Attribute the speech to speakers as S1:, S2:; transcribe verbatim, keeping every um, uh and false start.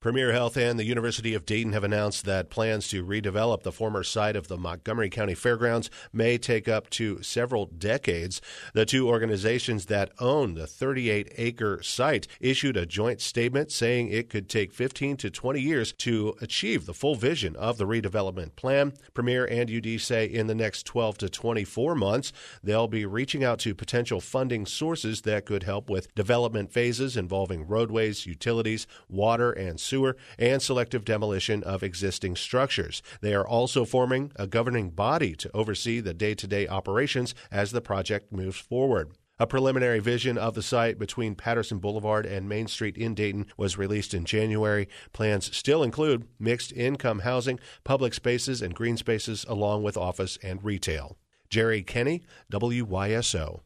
S1: Premier Health and the University of Dayton have announced that plans to redevelop the former site of the Montgomery County Fairgrounds may take up to several decades. The two organizations that own the thirty-eight acre site issued a joint statement saying it could take fifteen to twenty years to achieve the full vision of the redevelopment plan. Premier and U D say in the next twelve to twenty-four months, they'll be reaching out to potential funding sources that could help with development phases involving roadways, utilities, water, and sewer. And selective demolition of existing structures. They are also forming a governing body to oversee the day-to-day operations as the project moves forward. A preliminary vision of the site between Patterson Boulevard and Main Street in Dayton was released in January. Plans still include mixed-income housing, public spaces, and green spaces, along with office and retail. Jerry Kenny, W Y S O.